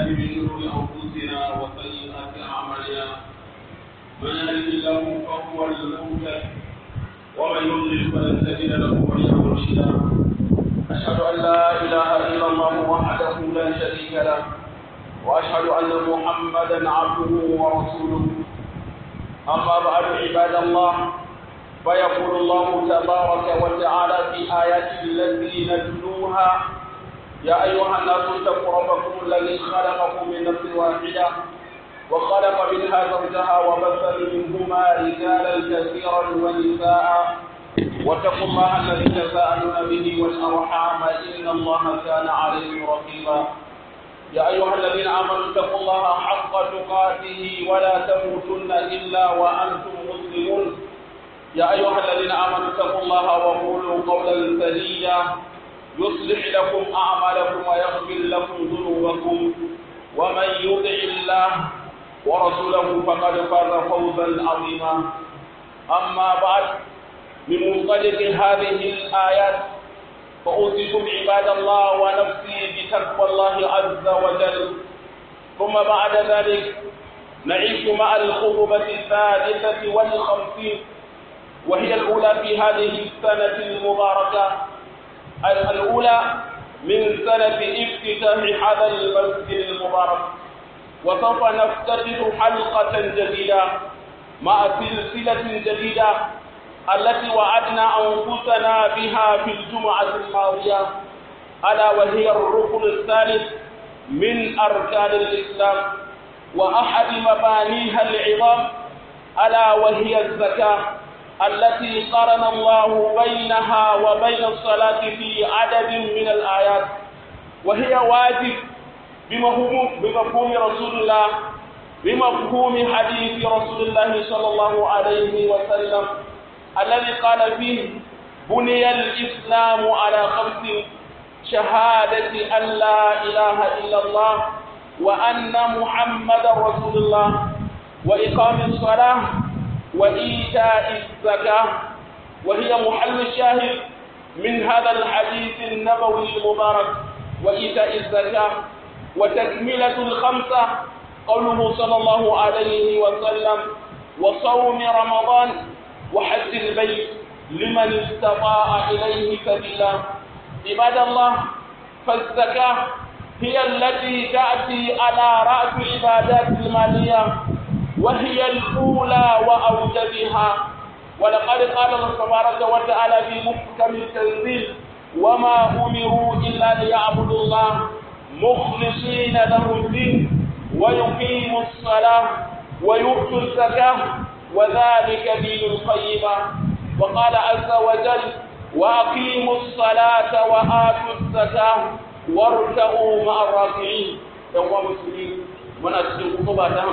بالله من شرور أنفسنا وسيئات أعمالنا من يهده الله فهو المهتد ومن يضلل فلن تجد له وليا مرشدا أشهد أن لا إله إلا الله وحده لا شريك له وأشهد أن محمدا عبده ورسوله أما بعد عباد الله فيقول الله تبارك وتعالى في آياته التي نتلوها يا أيها الناس اتقوا ربكم الذي خلقكم من نفس واحدة وخلق منها زوجها وبث منهما رجالا كثيرا ونساء واتقوا الله الذي تساءلون به والأرحام إن الله كان عليكم رقيبا يا أيها الذين آمنوا اتقوا الله حق تقاته ولا تموتن إلا وأنتم مسلمون يا أيها الذين آمنوا اتقوا الله وقولوا قولا سديدا يصلح لكم أعمالكم ويغفر لكم ذنوبكم ومن يطع الله ورسوله فقد فاز فوزا عظيما أما بعد من منطلق هذه الآيات فأوصيكم عباد الله ونفسي بتقوى الله عز وجل ثم بعد ذلك نعيش مع الخطبة الثالثة والخمسين وهي الأولى في هذه السنة المباركة الأولى من سنة افتتاح هذا المسجد المبارك وسوف نفتتح حلقة جديدة مع سلسلة جديدة التي وعدنا أنفسنا بها في الجمعة الماضية ألا وهي الركن الثالث من أركان الإسلام وأحد مبانيها العظام ألا وهي الزكاة التي قرن الله بينها وبين الصلاة في عدد من الآيات وهي واجب بمفهوم رسول الله بمفهوم حديث رسول الله صلى الله عليه وسلم الذي قال فيه بني الإسلام على خمس شهادة أن لا إله إلا الله وأن محمد رسول الله وإقام الصلاة وإيتاء الزكاة وهي محل الشاهد من هذا الحديث النبوي المبارك وإيتاء الزكاة وتكملة الخمسة قوله صلى الله عليه وسلم وصوم رمضان وحج البيت لمن استطاع إليه سبيلا عباد الله فالزكاة هي التي تأتي على رأس العبادات المالية وهي الأولى وأوجبها ولقد قال الله تبارك وتعالى في محكم التنزيل وما أمروا إلا ليعبدوا الله مخلصين له الدين ويقيموا الصلاة ويؤتوا الزكاة وذلك دين القيمة وقال عز وجل وأقيموا الصلاة وآتوا الزكاة واركعوا مع الراكعين يا مسلمين muna cikin kutuba ta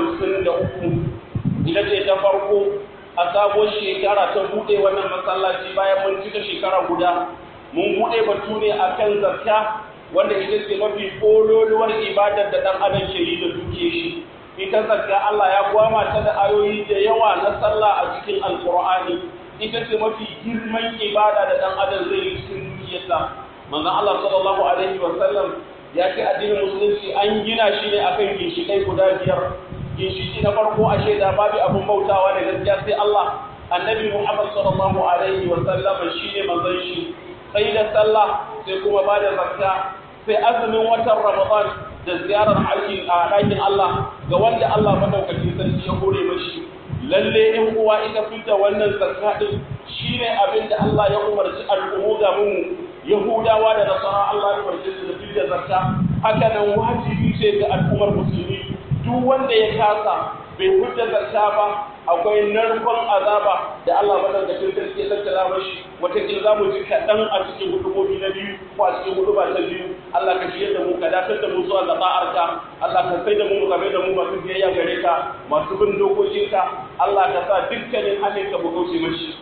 53 ita ce ta farko a sabuwar shekara ta bude wannan masallaci bayan mun cika shekara guda mun bude batu ne akan zakka wanda ita ce mafi kololuwar ibadar da dan adam ke yi da duke shi ita zakka Allah ya gwama ta da ayoyi da yawa na sallah a cikin alqur'ani ita ce mafi girman ibada da dan adam zai yi cikin dukiyarsa manzon Allah sallallahu alaihi wasallam ya ce addinin musulunci an gina shi ne akan ginshiƙai guda biyar ginshiƙi na farko a shaida babu abin bautawa da gaskiya sai Allah annabi Muhammad sallallahu alaihi wa sallam shine manzon shi sai da sallah sai kuma ba da zakka sai azumin watan Ramadan da ziyarar haji a ɗakin Allah ga wanda Allah madaukakin sarki ya hore mashi lalle in uwa ita fita wannan zakka din shine abin da Allah ya umarci al'ummu ga mu Yahudawa da Nasara Allah ya umarce su da fitar zakka haka nan wajibi ce ga al'ummar musulmi duk wanda ya kasa bai fitar zakka ba akwai narkon azaba da Allah madaukakin sarki ya tattala mashi wataƙila za mu ji kaɗan a cikin hudubobi na biyu ko a cikin huduba ta biyu Allah ka shirya da mu ka dakatar da mu zuwa ga ta'arka Allah ka sai da mu game da mu masu biyayya gare ka masu bin dokokinka Allah ka sa dukkanin hannun ka mu kauce mashi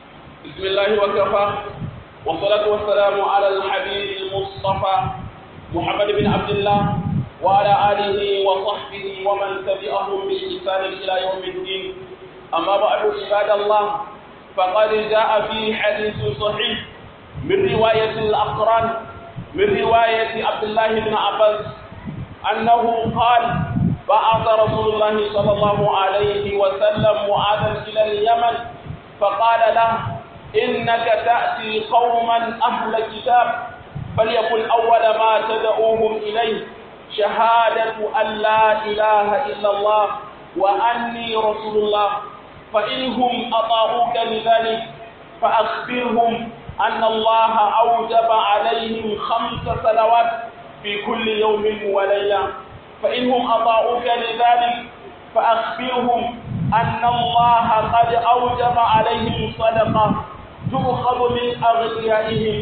بسم الله وكفى والصلاة والسلام على الحبيب المصطفى محمد بن عبد الله وعلى آله وصحبه ومن تبعهم بإحسان إلى يوم الدين. أما بعد عباد الله، فقد جاء في حديث صحيح من رواية الأقران من رواية عبد الله بن عباس أنه قال: بعث رسول الله صلى الله عليه وسلم معاذا إلى اليمن فقال له: إنك تأتي قوما أهل كتاب، فليكن أول ما تدعوهم إليه شهادة أن لا إله إلا الله وأني رسول الله، فإنهم أطاعوك لذلك فأخبرهم أن الله أوجب عليهم 5 صلوات في كل يوم وليلة، فإنهم أطاعوك لذلك فأخبرهم أن الله قد أوجب عليهم صدقة تؤخذ من أغنيائهم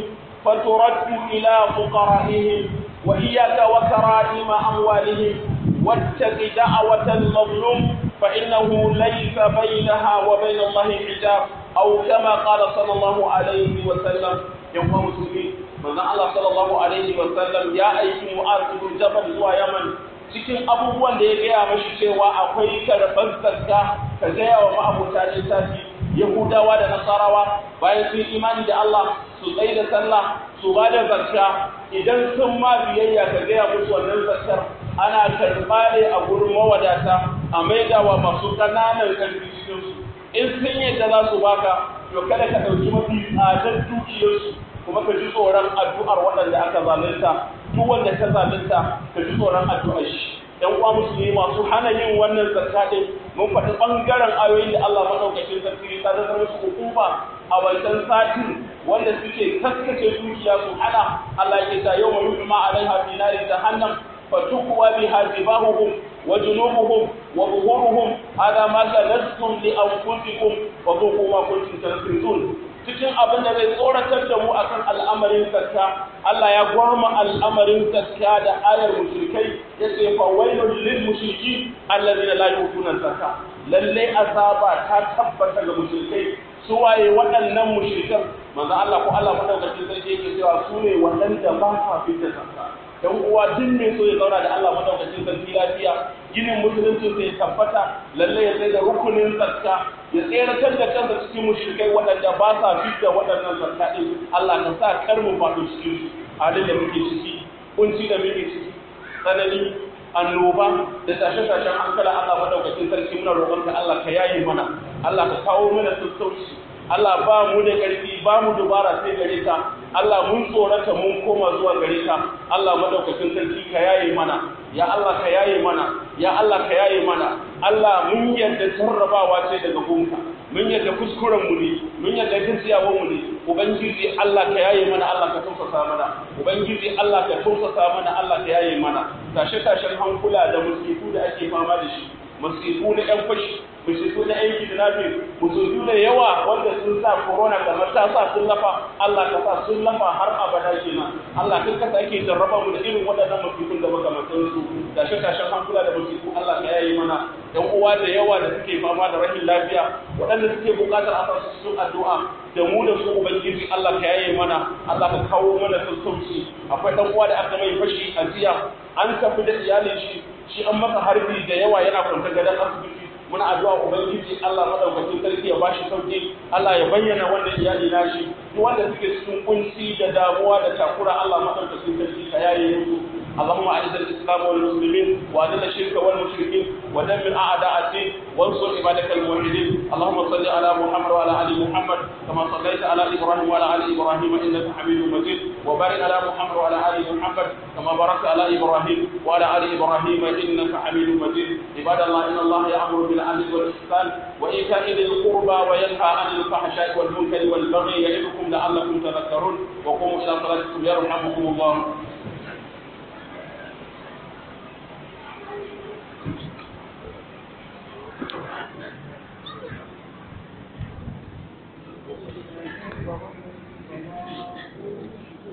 فترد إلى فقرائهم، وإياك وكرائم أموالهم، واتق دعوة المظلوم فإنه ليس بينها وبين الله حجاب، أو كما قال صلى الله عليه وسلم. يوم مسلمين من الله صلى الله عليه وسلم ya aiki Mu'adh bin Jabal zuwa Yaman. Cikin abubuwan da ya gaya mashi cewa akwai karɓar zakka ka gaya wa ma'abuta littafi Yahudawa da Nasarawa bayan sun imani da Allah su tsaye da sallah su ba da zakka, idan sun ma biyayya ka gaya musu wannan zakkar ana karɓa ne a gurin mawadata a maidawa masu ƙananan ƙarfi cikinsu. In sun yadda za su baka, to kada ka ɗauki mafi tsadar dukiyarsu kuma ka ji tsoron addu'ar waɗanda aka zalunta. Duk wanda ka zalunta ka ji tsoron addu'ar shi. ‘Yan uwa musulmi masu hana yin wannan zakka ɗin, mun faɗi ɓangaren ayoyin da Allah maɗaukakin sarki ta zama musu hukuma a wancan satin wanda suke kaskace dukiya su hana. Allah ya ta yau mai yuɗu ma'alaiha fi nari jahannam فتقوى بها جباههم وجنوبهم وظهورهم هذا ما كنزتم لأنفسكم وذوقوا ما كنتم تكنزون. Cikin abin da zai tsoratar da mu akan al'amarin zakka, Allah ya gwama al'amarin zakka da ayar mushrikai yace fa wailul lil mushriki allazina la yu'tuna zakka. Lalle azaba ta tabbata ga mushrikai. Su waye waɗannan mushrikan? Manzo Allah ko Allah madaukakin sarki yake cewa su ne waɗanda ba sa fitar zakka. Dan uwa duk mai so ya zauna da Allah madaukakin sarki lafiya, ginin musulunci sai tabbata, lalle ya sai da rukunin zakka, ya tseratar da kansa cikin mushrikai waɗanda ba sa fitar waɗannan zakka din. Allah ka sa kar mu faɗo cikin su. Halin da muke ciki, kunci da muke ciki, tsanani, annoba da tashe-tashen hankala, Allah madaukakin sarki muna roƙonka Allah ka yaye mana, Allah ka kawo mana sassauci. Allah ba mu da ƙarfi, ba mu dubara sai gare ka. Allah mun tsorata mun koma zuwa gare ka. Allah madaukakin sarki ka yaye mana, ya Allah ka yaye mana, ya Allah ka yaye mana. Allah mun yadda jarrabawa ce daga gunka, mun yadda kuskuren mu ne, mun yadda gaskiyawa mu ne. Ubangiji Allah ka yaye mana, Allah ka tausasa mana. Ubangiji Allah ka tausasa mana, Allah ka yaye mana. Tashe-tashen hankula da musiku da ake fama da shi, musiku na ƴan fashi, musiku na ƴan kidnapping, musiku da yawa wanda sun sa corona kamar ta sa sun lafa. Allah ka sa sun lafa har abada kenan. Allah kai ka sake jarraba mu da irin waɗannan musikun da makamantan su. Tashe-tashen hankula da musiku Allah ka yaye mana. Ɗan uwa da yawa da suke fama da rashin lafiya, waɗanda suke buƙatar a sa su cikin addu'a, da mu da su Ubangiji Allah ka yaye mana, Allah ka kawo mana sassauci. Akwai ɗan uwa da aka mai fashi a jiya, an tafi da iyalin shi an masa harbi da yawa yana kwanta gadon asibiti. Muna addu'a Ubangiji Allah madaukakin sarki ya bashi sauki, Allah ya bayyana wannan iyali nashi. Duk wanda suke cikin kunci da damuwa da takura, Allah madaukakin sarki ka yaye musu. اللهم اعز الاسلام والمسلمين واذل الشرك والمشركين ودمر اعداء الدين وانصر عبادك الموحدين. اللهم صل على محمد وعلى ال محمد كما صليت على ابراهيم وعلى ال ابراهيم انك حميد مجيد، وبارك على محمد وعلى ال محمد كما باركت على ابراهيم وعلى ال ابراهيم انك حميد مجيد. عباد الله ان الله يامر بالعدل والاحسان وايتاء ذي القربى وينهى عن الفحشاء والمنكر والبغي يعظكم لعلكم تذكرون. وقوموا الى صلاتكم يرحمكم الله.